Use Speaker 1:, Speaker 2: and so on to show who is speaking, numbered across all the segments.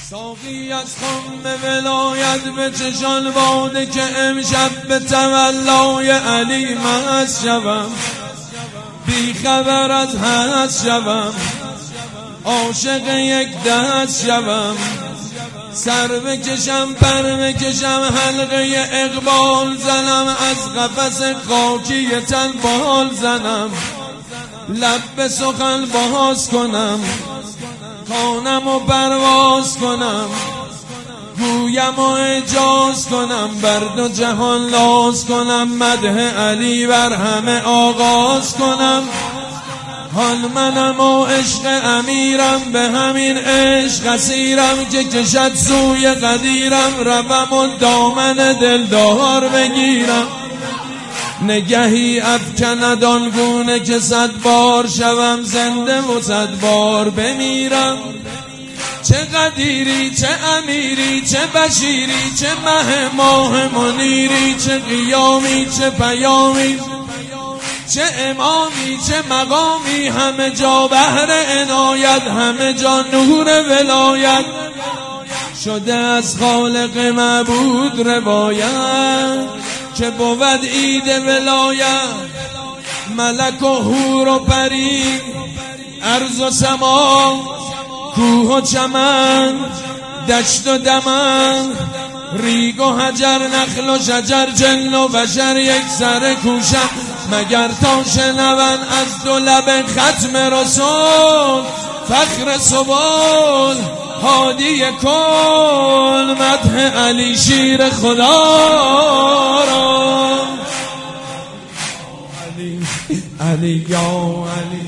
Speaker 1: ساقی از خم ولایت به چشان باده که امشب به تولای علی مست شوم، بی خبر از هست شوم، عاشق یک دست شوم، سر بکشم پر بکشم حلقه اقبال زنم، از قفس خاکی تن بال زنم، لب به سخن باز کنم، خانم و پرواز کنم، گویم و اجاز کنم، بر دو جهان لاز کنم، مدح علی بر همه آغاز کنم. حال منم و عشق امیرم، به همین عشق اسیرم که کشد سوی قدیرم، روم و دامن دلدار بگیرم، نگهی افکند آنگونه که 100 بار شوم زنده و 100 بار بمیرم. چه قدیری چه امیری چه بشیری چه مه ماه منیری، چه قیامی چه پیامی چه امامی چه مقامی، همه جا بحر عنایت، همه جا نور ولایت، شده از خالق معبود روایت که بود عید ولایت. ملک و حور و پری، ارض و سما، کوه و چمن، دشت و دمن، ریگ و حجر، نخل و شجر، جن و بشر یک سر کوشم، مگر تا شنون از دو لب ختم رسول، فخر سبول هادی کل، مدح علی شیر خدا را. علی یا علی.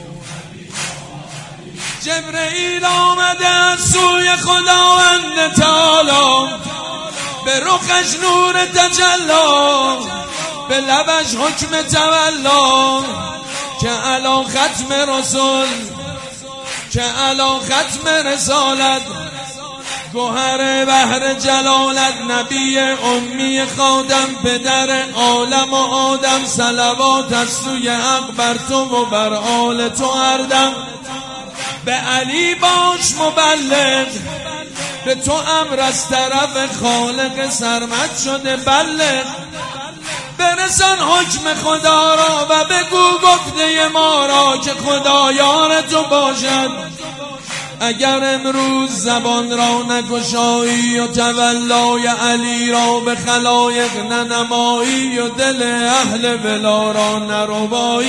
Speaker 1: جبرئیل آمده از سوی خداوند تعالی، به رخش نور تجلا، به لبش حکم تولا، که علا ختم رسول، که علا ختم رسالت، گوهر بحر جلالت، نبی امی خادم، پدر عالم و آدم، صلوات از سوی حق بر تو و بر آل تو هردم. به علی باش مبلغ، به تو امر از طرف خالق سرمد شده، بلغ برسان حکم خدا را و بگو گفته ما را، که خدا یار تو باشد. اگر امروز زبان را نگشایی و تولای علی را به خلایق ننمایی، و دل اهل ولا را نربایی،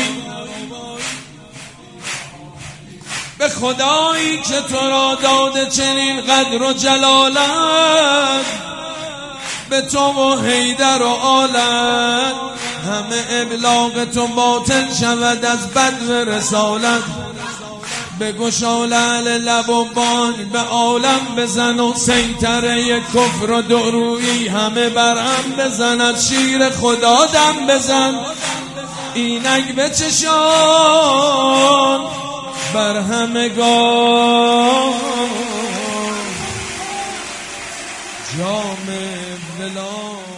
Speaker 1: به خدایی که تو را داده چنین قدر و جلالت، به تو و حیدر و آلت، همه ابلاغ تو باطل شود از بدو رسالت. بگشا لعل لب و بانگ به عالم بزن، و سیطره کفر و دورویی همه برهم بزند، شیر خدا دم بزن، اینک به چشان بر همگان، جام ولایت.